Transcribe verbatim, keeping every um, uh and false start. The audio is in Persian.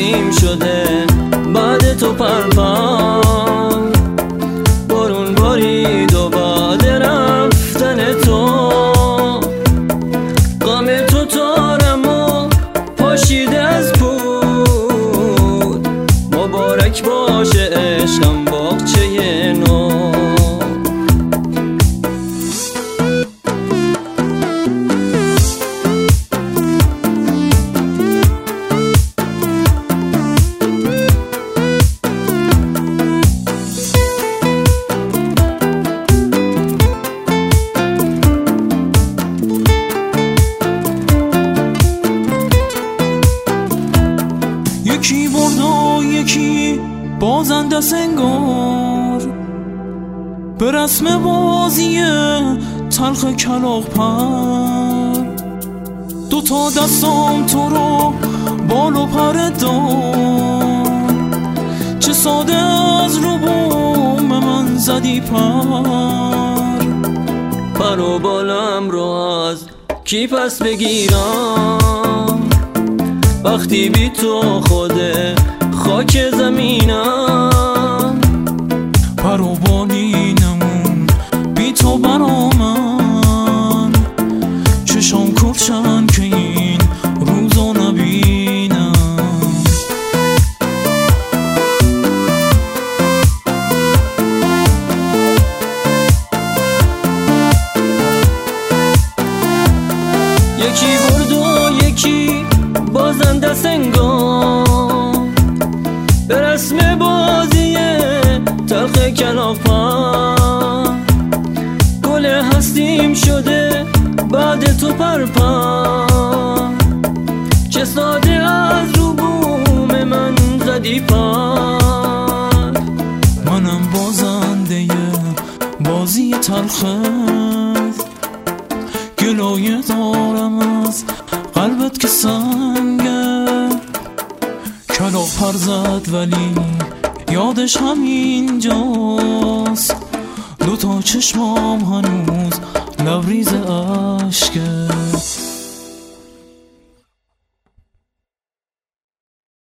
هستیم شده بعد تو پرپر، بارون بارید و بعد رفتن تو غم تو تارم و پاشیده از پود. مبارک باشه عشقم باغچه نو. یکی برد و یکی بازنده سنگار، به رسم بازی تلخ کلاغ پر. دو تا دستام تو رو بال و پر دار، چه ساده از رو بوم من زدی پر. پر و بالم رو از کی پس بگیرم وقتی بی تو خوده خاک زمینم. پر و بالینمون بی تو برا من، چشام کرچن که این روزو نبینم. یکی برد و یکی بازنده سنگار، به رسم بازی تلخ کلاغ پر. گل هستیم شده بعد تو پرپر، چه ساده از رو بوم من زدی پر. منم بازنده بازی تلخت، گلایه دارم از قلبت که سنگه. کلاغ پر زد ولی یادش همینجاست، دوتا چشمام هنوز لبریز عشقه.